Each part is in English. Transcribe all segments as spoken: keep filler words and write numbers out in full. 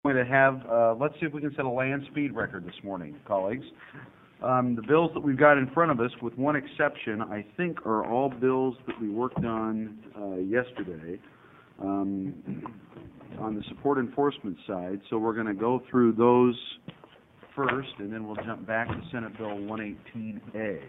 going to have, uh, let's see if we can set a land speed record this morning, colleagues. Um, the bills that we've got in front of us, with one exception, I think are all bills that we worked on uh, yesterday um, on the support enforcement side. So we're going to go through those first, and then we'll jump back to Senate Bill one eighteen A,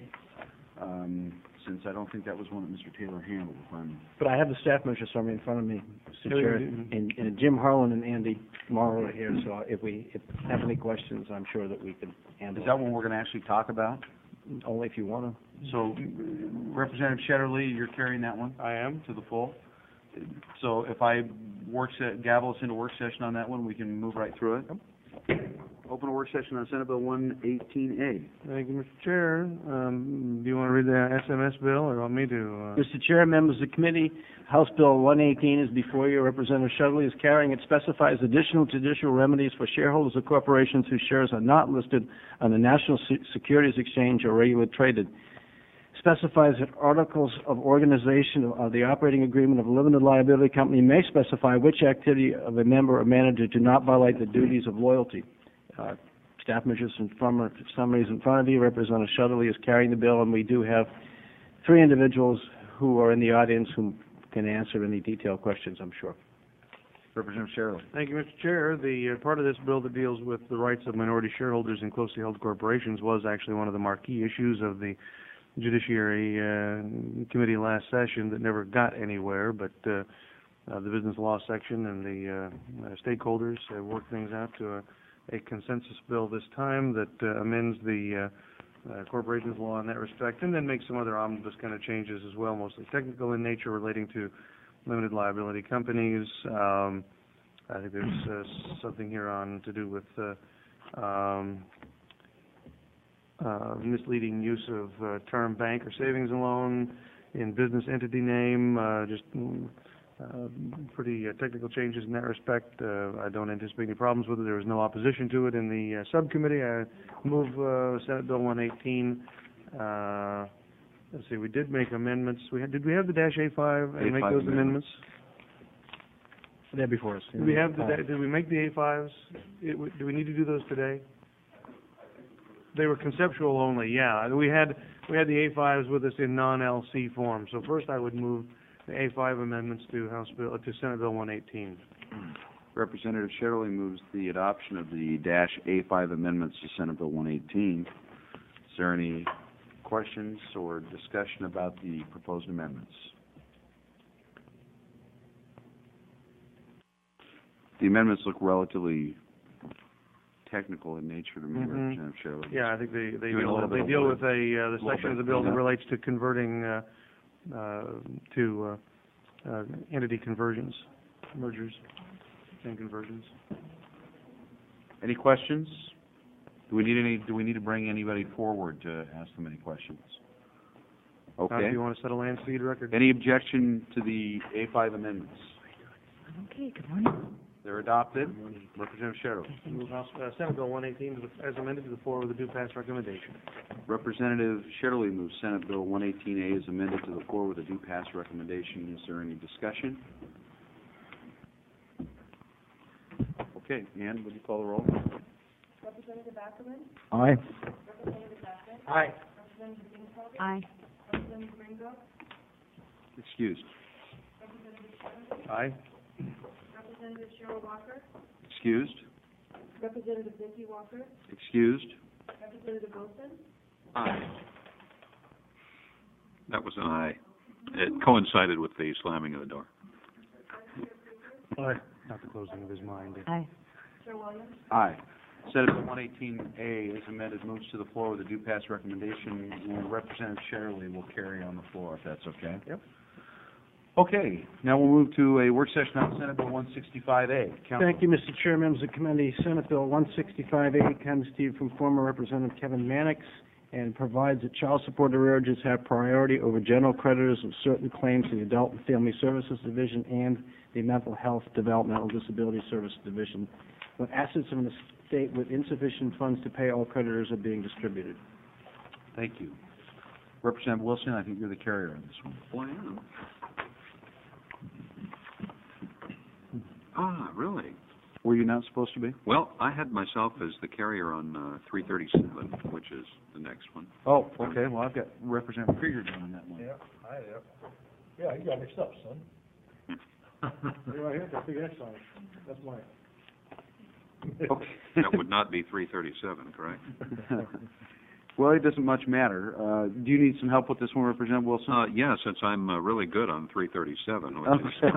um, since I don't think that was one that Mister Taylor handled. If I'm But I have the staff measure summary in front of me, Mister Chair, and, and Jim Harlan and Andy Morrow are here, so if we if have any questions, I'm sure that we can handle Is that one we're going to actually talk about? it. Only if you want to. So, Representative Shetterly, you're carrying that one? I am. To the full? So if I work se- gavel us into work session on that one, we can move right through it? Open a work session on Senate Bill one eighteen A. Thank you, Mister Chair. Um, do you want to read the S M S bill, or want me to? Uh... Mister Chair, members of the committee, House Bill one eighteen is before you. Representative Shetterly is carrying. It specifies additional judicial remedies for shareholders of corporations whose shares are not listed on the National Se- Securities Exchange or regularly traded. Specifies that articles of organization of the operating agreement of a limited liability company may specify which activity of a member or manager do not violate the duties of loyalty. Uh, staff measures and summaries in front of you. Representative Shetterly is carrying the bill, and we do have three individuals who are in the audience who can answer any detailed questions, I'm sure. Representative Sherrill. Thank you, Mister Chair. The uh, part of this bill that deals with the rights of minority shareholders in closely held corporations was actually one of the marquee issues of the Judiciary uh, Committee last session that never got anywhere, but uh, uh, the business law section and the uh, uh, stakeholders uh, worked things out to a, a consensus bill this time that uh, amends the uh, uh, corporations law in that respect, and then makes some other omnibus kind of changes as well, mostly technical in nature, relating to limited liability companies. Um, I think there's uh, something here on to do with uh, um, Uh, misleading use of uh, term bank or savings and loan in business entity name, uh, just uh, pretty uh, technical changes in that respect. Uh, I don't anticipate any problems with it. There was no opposition to it in the uh, subcommittee. I move uh, Senate Bill one eighteen. Uh, let's see, we did make amendments. We had, did we have the dash A five and make those amendments? They're before us. Did we have the, did we make the A fives? It, do we need to do those today? They were conceptual only, yeah. We had we had the A fives with us in non-L C form. So first I would move the A five amendments to House Bill to Senate Bill one eighteen. Representative Shetterly moves the adoption of the dash A five amendments to Senate Bill one eighteen. Is there any questions or discussion about the proposed amendments? The amendments look relatively technical in nature to me, Mm-hmm. Representative Sherrill. Yeah, I think they they Doing a deal, little they bit deal of with a uh, the section of the bill that yeah. relates to converting uh, uh, to uh, uh, entity conversions, mergers, and conversions. Any questions? Do we need any? Do we need to bring anybody forward to ask them any questions? Okay. Uh, if you want to set a land speed record. Any objection to the A five amendments? Okay, good morning. They're adopted. Representative Sherrill. Move House, uh, Senate Bill one eighteen to the, as amended to the floor with a due pass recommendation. Representative Shetterly moves Senate Bill one eighteen A as amended to the floor with a due pass recommendation. Is there any discussion? Okay, Ann, would you call the roll? Representative Ackerman? Aye. Representative Beckett? Aye. Representative Binkhoff? Aye. Representative Ringo? Excused. Representative Shetterly? Aye. Representative Cheryl Walker? Excused. Representative Vicki Walker? Excused. Representative Wilson? Aye. That was an aye. It coincided with the slamming of the door. Aye. Not the closing of his mind. Aye. Chair Williams? Aye. Senate Bill one eighteen A as amended moves to the floor with a due pass recommendation, and Representative Shetterly will carry on the floor if that's okay. Yep. Okay, now we'll move to a work session on Senate Bill one sixty-five A. Thank you, Mister Chair, members of the committee. Senate Bill one sixty-five A comes to you from former Representative Kevin Mannix and provides that child support arrearages have priority over general creditors of certain claims in the Adult and Family Services Division and the Mental Health Developmental Disability Service Division when assets of an estate with insufficient funds to pay all creditors are being distributed. Thank you. Representative Wilson, I think you're the carrier on this one. Oh, I am. Ah, really? Were you not supposed to be? Well, I had myself as the carrier on uh, three thirty-seven, which is the next one. Oh, okay, well, I've got Representative Krieger doing on that one. Yeah, I, yeah. Yeah, you got mixed up, son. Right here, that's the next one. That's mine. Okay. That would not be three thirty-seven, correct? Well, it doesn't much matter. Uh, do you need some help with this one, Representative Wilson? Uh, yeah, since I'm uh, really good on three thirty-seven, which is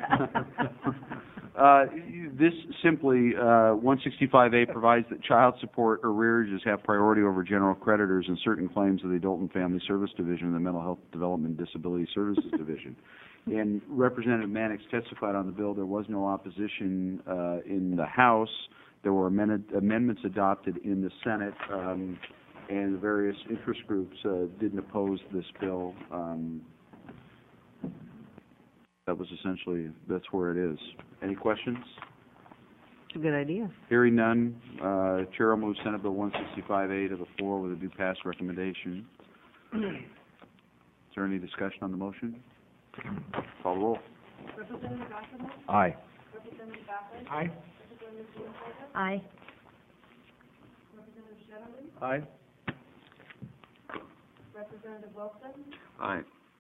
Uh, this simply, uh, one sixty-five A provides that child support arrearages have priority over general creditors in certain claims of the Adult and Family Service Division and the Mental Health Development and Disability Services Division. And Representative Mannix testified on the bill. There was no opposition uh, in the House. There were amended, amendments adopted in the Senate, um, and the various interest groups uh, didn't oppose this bill. Um, That was essentially, that's where it is. Any questions? It's a good idea. Hearing none, uh, Chair will move Senate Bill one sixty-five A to the floor with a due pass recommendation. Is there any discussion on the motion? Call the roll. Representative Ackerman? Aye. Representative Backlund? Aye. Representative Giancarlo? Aye. Representative Shetterly? Aye. Representative Wilson? Aye.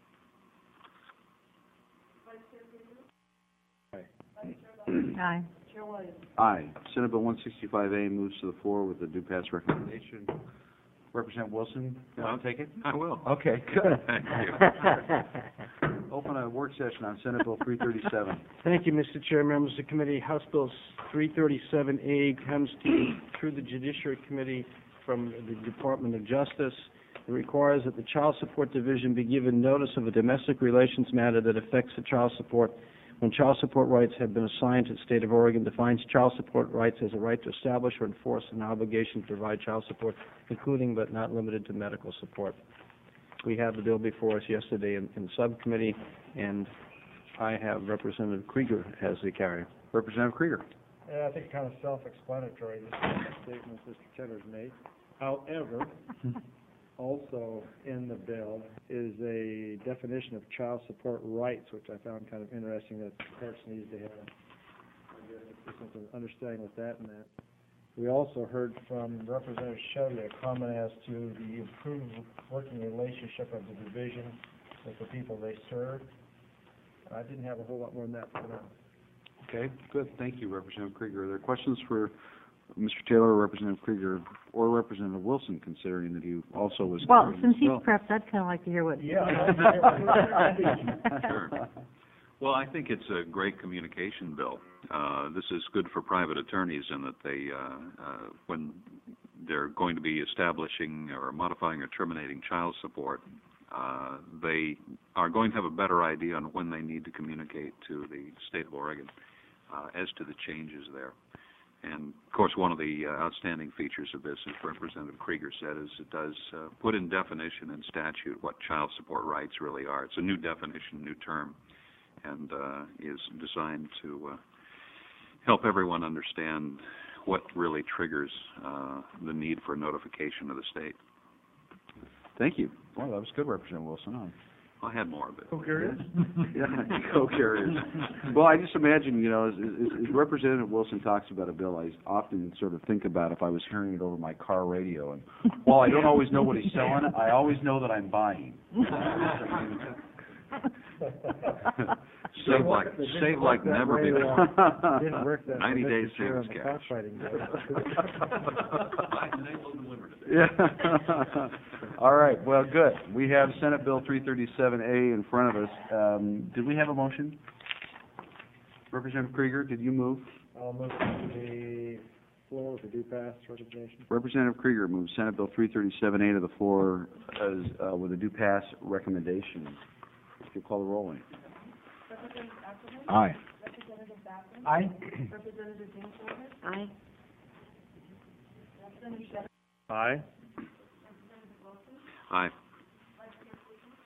Vice Chair Krieger? Aye. Vice Chair Williams? Aye. Chair Williams? Aye. Senate Bill one sixty-five A moves to the floor with a due pass recommendation. Representative Wilson, you want to take it? I will. Okay, good. Thank you. Open a work session on Senate Bill three thirty-seven. Thank you, Mister Chair, members of the committee. House Bill three thirty-seven A comes to, through the Judiciary Committee from the Department of Justice. It requires that the Child Support Division be given notice of a domestic relations matter that affects the child support when child support rights have been assigned to the state of Oregon, defines child support rights as a right to establish or enforce an obligation to provide child support, including but not limited to medical support. We had the bill before us yesterday in, in subcommittee, and I have Representative Krieger as the carrier. Representative Krieger. Yeah, I think kind of self-explanatory, this statement Mister Cheddar's made. However, also in the bill is a definition of child support rights, which I found kind of interesting, that the courts need to have a understanding with that and that. We also heard from Representative Shelley a comment as to the improved working relationship of the division with the people they serve. I didn't have a whole lot more than that for now. Okay, good. Thank you, Representative Krieger. Are there questions for Mister Taylor or Representative Krieger or Representative Wilson, considering that he also was... Well, since he's Well, prepped, I'd kind of like to hear what... Yeah. Sure. Well, I think it's a great communication bill. Uh, this is good for private attorneys in that they, uh, uh, when they're going to be establishing or modifying or terminating child support, uh, they are going to have a better idea on when they need to communicate to the state of Oregon uh, as to the changes there. And, of course, one of the uh, outstanding features of this, as Representative Krieger said, is it does uh, put in definition and statute what child support rights really are. It's a new definition, new term, and uh, is designed to uh, help everyone understand what really triggers uh, the need for notification of the state. Thank you. Well, that was good, Representative Wilson. Huh? I had more of it. Co-carriers? Yeah, co-carriers. Well, I just imagine, you know, as, as, as Representative Wilson talks about a bill, I often sort of think about if I was hearing it over my car radio. And while I don't always know what he's selling, I always know that I'm buying. Save like, save like never before. Didn't work that ninety days Mister Chair, savings on the cash. cockfighting day. Yeah. All right, well, good. We have Senate Bill three thirty-seven A in front of us. Um, did we have a motion? Representative Krieger, did you move? I'll move to the floor with the due pass resignation. Representative Krieger moves Senate Bill three thirty-seven A to the floor as, uh, with a due pass recommendation. If you call the roll in. Representative Ackerman? Aye. Representative Backlund? Aye. Representative Giancarlo? Aye. Representative Shetterly? Aye. Representative Wilson? Aye. Vice Chair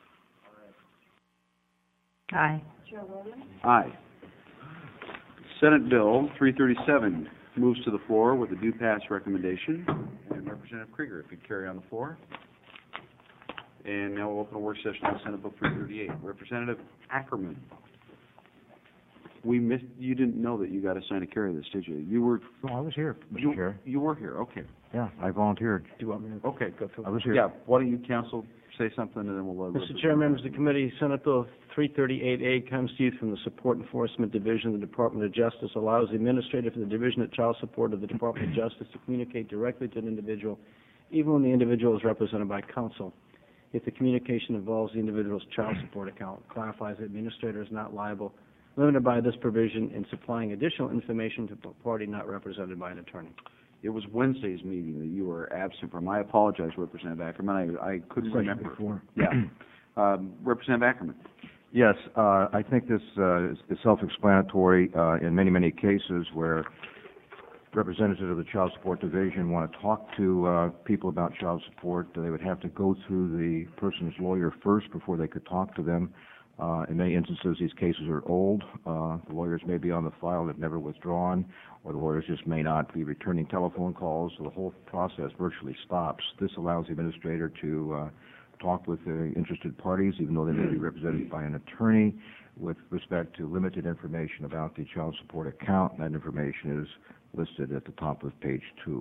Krieger? Aye. Chair Williams? Aye. Senate Bill three thirty-seven moves to the floor with a due pass recommendation. And Representative Krieger, if you'd carry on the floor. And now we'll open a work session on Senate Bill three thirty-eight. Representative Ackerman. We missed, you didn't know that you got assigned to carry this, did you? You were, No, I was here, you, Mister Chair. you were here, okay. Yeah, I volunteered. Do you want me to Okay. go through? I was here. Yeah, why don't you, counsel, say something and then we'll, uh. Mister Chair, members of the committee, Senate Bill three thirty-eight A comes to you from the Support Enforcement Division of the Department of Justice, allows the administrator for the Division of Child Support of the Department of Justice to communicate directly to an individual, even when the individual is represented by counsel, if the communication involves the individual's child support account. It clarifies the administrator is not liable, limited by this provision in supplying additional information to a party not represented by an attorney. It was Wednesday's meeting that you were absent from. I apologize, Representative Ackerman, I, I couldn't remember. Before. Yeah. Um, Representative Ackerman. Yes, uh, I think this uh, is is self-explanatory uh, in many, many cases where representatives of the Child Support Division want to talk to uh, people about child support. They would have to go through the person's lawyer first before they could talk to them. Uh, in many instances, these cases are old. Uh, the lawyers may be on the file that never withdrawn, or the lawyers just may not be returning telephone calls, so the whole process virtually stops. This allows the administrator to uh, talk with the interested parties, even though they may be represented by an attorney, with respect to limited information about the child support account. That information is listed at the top of page two.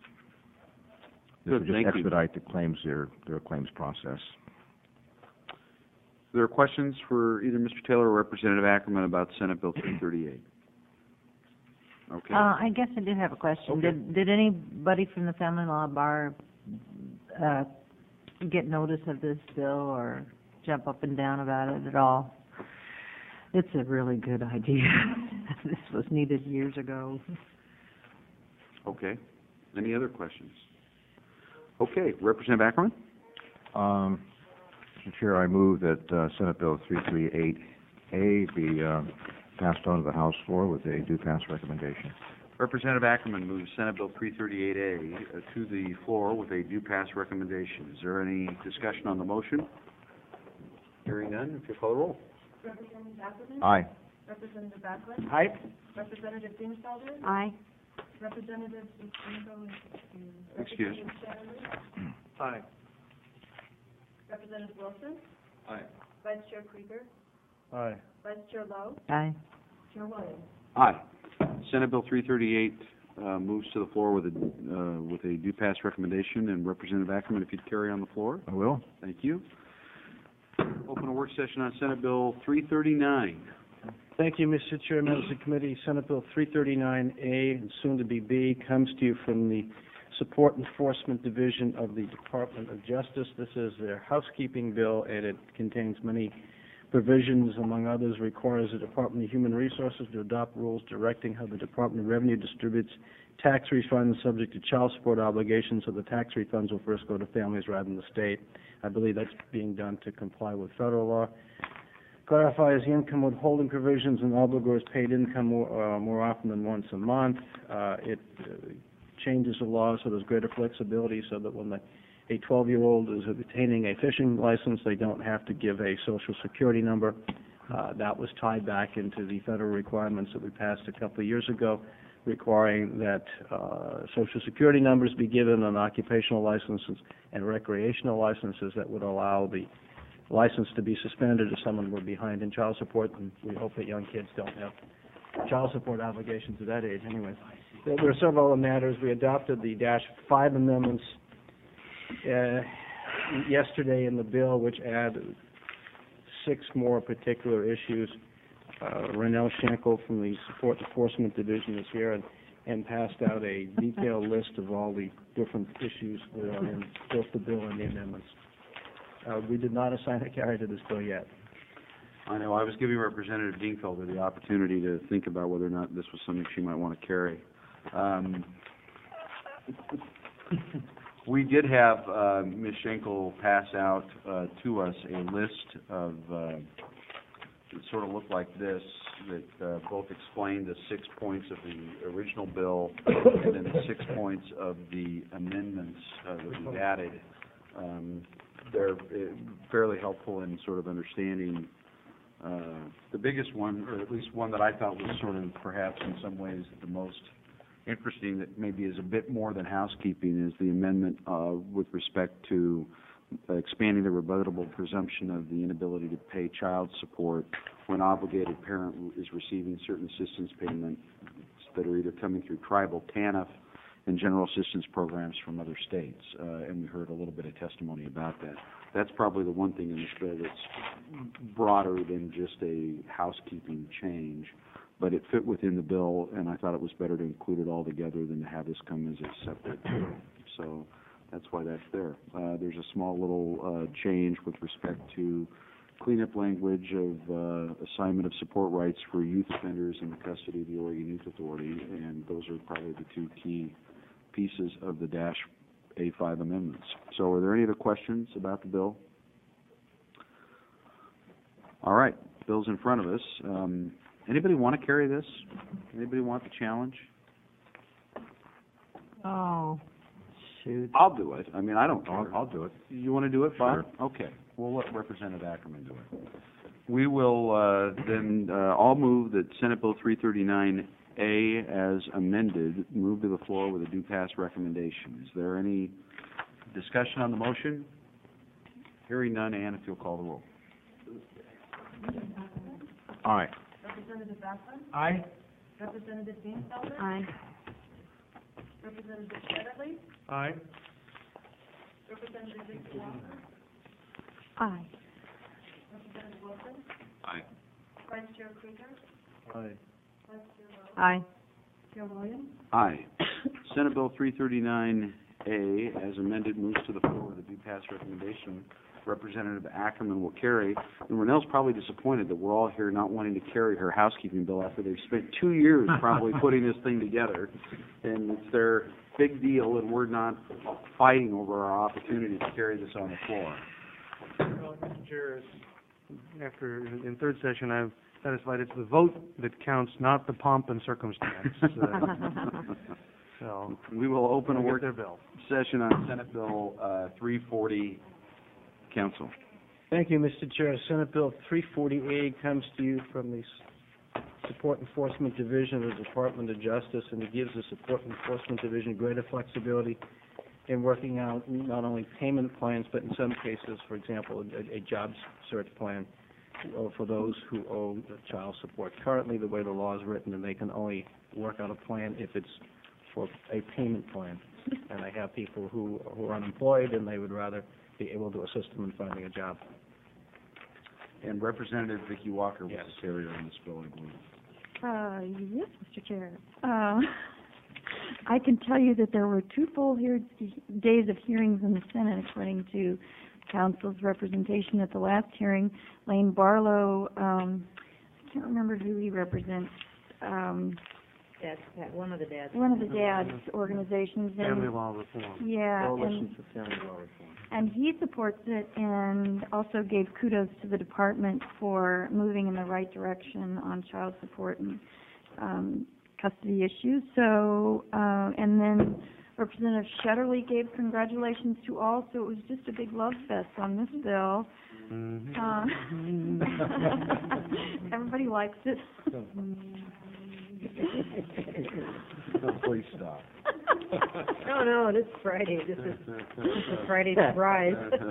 This Good, will just thank you. expedite the claims, their, their claims process. There are questions for either Mister Taylor or Representative Ackerman about Senate Bill three thirty-eight? Okay. Uh, I guess I did have a question. Okay. Did, did anybody from the family law bar, uh, get notice of this bill or jump up and down about it at all? It's a really good idea. This was needed years ago. Okay. Any other questions? Okay, Representative Ackerman? Um, Mister Chair, I move that uh, Senate Bill three thirty-eight A be uh, passed on to the House floor with a due pass recommendation. Representative Ackerman moves Senate Bill three thirty-eight A uh, to the floor with a due pass recommendation. Is there any discussion on the motion? Hearing none, if you call the roll. Representative Ackerman? Aye. Representative Backlund? Aye. Representative Dingfelder? Aye. Representative Lucinko is excused. Excuse. Representative Chatterley? Aye. Representative Wilson? Aye. Vice Chair Krieger? Aye. Vice Chair Lowe? Aye. Chair Williams? Aye. Senate Bill three thirty-eight uh, moves to the floor with a, uh, with a due pass recommendation. And Representative Ackerman, if you'd carry on the floor. I will. Thank you. Open a work session on Senate Bill three thirty-nine. Thank you, Mister Chair, members of the committee. Senate Bill three thirty-nine A, and soon to be B, comes to you from the Support Enforcement Division of the Department of Justice. This is their housekeeping bill, and it contains many provisions. Among others, requires the Department of Human Resources to adopt rules directing how the Department of Revenue distributes tax refunds subject to child support obligations, so the tax refunds will first go to families rather than the state. I believe that's being done to comply with federal law. Clarifies the income withholding provisions and obligors paid income more, uh, more often than once a month. Uh, it uh, changes the law so there's greater flexibility, so that when the, a twelve-year-old is obtaining a fishing license, they don't have to give a social security number. Uh, that was tied back into the federal requirements that we passed a couple of years ago, requiring that uh, social security numbers be given on occupational licenses and recreational licenses. That would allow the license to be suspended if someone were behind in child support, and we hope that young kids don't have child support obligations at that age anyway. There were several other matters. We adopted the Dash five amendments uh, yesterday in the bill, which add six more particular issues. Uh, Renell Schenkel from the Support Enforcement Division is here and, and passed out a detailed list of all the different issues that are in both the bill and the amendments. Uh, we did not assign a carry to this bill yet. I know, I was giving Representative Dingfelder the opportunity to think about whether or not this was something she might want to carry. Um, we did have uh, Miz Schenkel pass out uh, to us a list of, uh, it sort of looked like this, that uh, both explained the six points of the original bill and then the six points of the amendments uh, that we've added. Um, they're uh, fairly helpful in sort of understanding uh, the biggest one, or at least one that I thought was sort of perhaps in some ways the most interesting, that maybe is a bit more than housekeeping, is the amendment uh, with respect to uh, expanding the rebuttable presumption of the inability to pay child support when obligated parent is receiving certain assistance payments that are either coming through tribal TANF and general assistance programs from other states. Uh, and we heard a little bit of testimony about that. That's probably the one thing in this bill that's broader than just a housekeeping change, but it fit within the bill, and I thought it was better to include it all together than to have this come as a separate bill. So that's why that's there. Uh, there's a small little uh, change with respect to cleanup language of uh, assignment of support rights for youth offenders in the custody of the Oregon Youth Authority, and those are probably the two key pieces of the dash A five amendments. So are there any other questions about the bill? All right, bill's in front of us. Um, anybody want to carry this? Anybody want the challenge? Oh, shoot. I'll do it. I mean, I don't care. I'll, I'll do it. You want to do it, Bob? Sure. Okay. We'll let Representative Ackerman do it. We will uh, then, uh, I'll move that Senate Bill three thirty-nine A as amended, move to the floor with a due pass recommendation. Is there any discussion on the motion? Hearing none, Ann, if you'll call the roll. Aye. Representative Backlund? Aye. Representative Bienfelder? Aye. Representative Shetterly? Aye. Representative Vicki Walker? Aye. Representative Wilson? Aye. Vice Chair Krieger? Aye. Vice Chair Lowe? Aye. Chair Williams? Aye. Senate Bill three thirty-nine A as amended moves to the floor with a due pass recommendation. Representative Ackerman will carry. And Renell's probably disappointed that we're all here not wanting to carry her housekeeping bill after they've spent two years probably putting this thing together. And it's their big deal, and we're not fighting over our opportunity to carry this on the floor. Well, Mister Chair, after, in third session, I've satisfied it's the vote that counts, not the pomp and circumstance. Uh, So, We will open a we'll work get their bill. session on Senate Bill uh, three forty. Council. Thank you, Mister Chair. Senate Bill three forty-eight comes to you from the S- Support Enforcement Division of the Department of Justice, and it gives the Support Enforcement Division greater flexibility in working out not only payment plans, but in some cases, for example, a, a job search plan uh, for those who owe child support. Currently, the way the law is written, and they can only work out a plan if it's for a payment plan. And I have people who, who are unemployed, and they would rather be able to assist them in finding a job. And Representative Vicki Walker was Yes. the carrier on this bill, I believe. Uh, yes, Mister Chair. Uh, I can tell you that there were two full hear- days of hearings in the Senate, according to Council's representation at the last hearing. Lane Barlow, um, I can't remember who he represents, um, That's, that, one of the dads. one of the dad's organizations. and- Family law reform. Yeah, Coalition and, for Family Law Reform. and he supports it and also gave kudos to the department for moving in the right direction on child support and um, custody issues. So, uh, and then Representative Shetterly gave congratulations to all, so it was just a big love fest on this bill. Mhm. Uh, everybody likes it. Please stop. No, no, this is Friday. This is, this is a Friday surprise.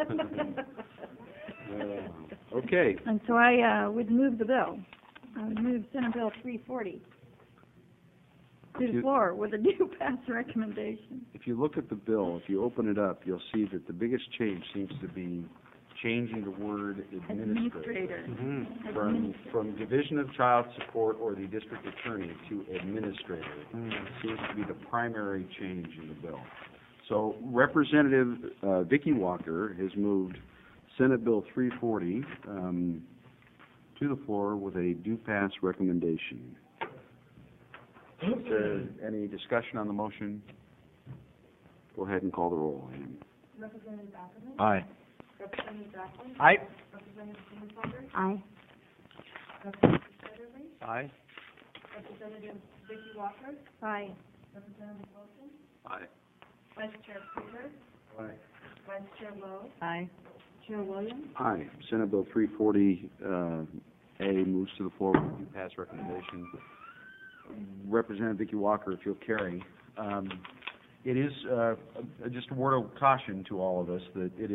Okay. And so I uh, would move the bill. I would move Senate Bill three forty to You- the floor with a due pass recommendation. If you look at the bill, if you open it up, you'll see that the biggest change seems to be changing the word administrator. Administrator. Mhm. From, from Division of Child Support or the District Attorney to Administrator. Mm. Seems to be the primary change in the bill. So Representative uh, Vicki Walker has moved Senate Bill three forty um, to the floor with a due pass recommendation. Is there any discussion on the motion? Go ahead and call the roll, Ann. Representative Ackerman? Aye. Representative Backlund? Aye. Representative Bienfelder? Aye. Representative Shetterly? Aye. Representative Vicki Walker? Aye. Representative Wilson? Aye. Vice Chair Krieger? Aye. Vice Chair Lowe? Aye. Chair Williams? Aye. Senate Bill three forty, uh, A moves to the floor with a due pass recommendation. Representative Vicki Walker, if you'll carry. Um, it is, uh, uh, just a word of caution to all of us that it is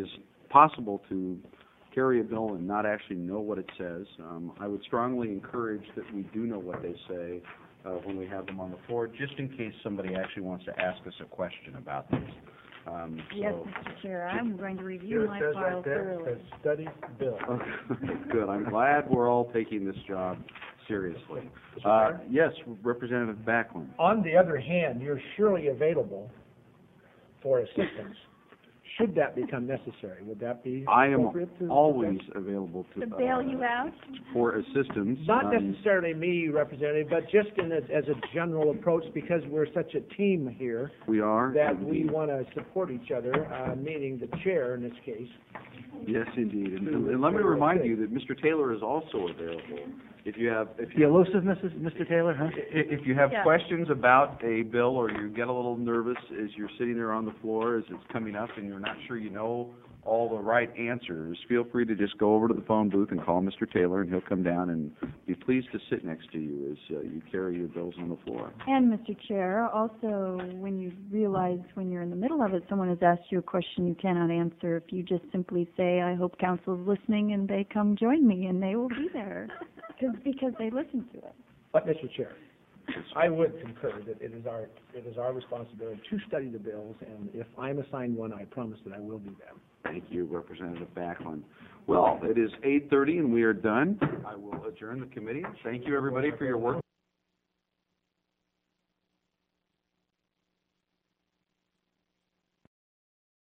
possible to carry a bill and not actually know what it says. Um, I would strongly encourage that we do know what they say uh, when we have them on the floor, just in case somebody actually wants to ask us a question about this. Um, Yes, so, Mister Chair, I'm going to review Here it my says file right there, thoroughly. it says study bill. good. I'm glad we're all taking this job seriously. Uh, yes, Representative Backlund. On the other hand, you're surely available for assistance, should that become necessary. Would that be I am appropriate to? always available to, To bail uh, you out? for assistance. Not Um, necessarily me, Representative, but just in a, as a general approach, because we're such a team here, We are. that we indeed. want to support each other, uh, meaning the chair in this case. Yes, indeed. And, and let me remind you that Mister Taylor is also available. If you have, if The you, elusive Missus Mister Taylor, huh? i- if you have Yeah. questions about a bill or you get a little nervous as you're sitting there on the floor as it's coming up and you're not sure you know all the right answers, feel free to just go over to the phone booth and call Mister Taylor, and he'll come down and be pleased to sit next to you as uh, you carry your bills on the floor. And, Mister Chair, also, when you realize when you're in the middle of it, someone has asked you a question you cannot answer, if you just simply say, I hope council's listening, and they come join me, and they will be there, because, because they listen to it. But, Mister Chair, I would concur that it is our, it is our responsibility to study the bills, and if I'm assigned one, I promise that I will do that. Thank you, Representative Backlund. Well, it is eight thirty and we are done. I will adjourn the committee. Thank you, everybody, for your work.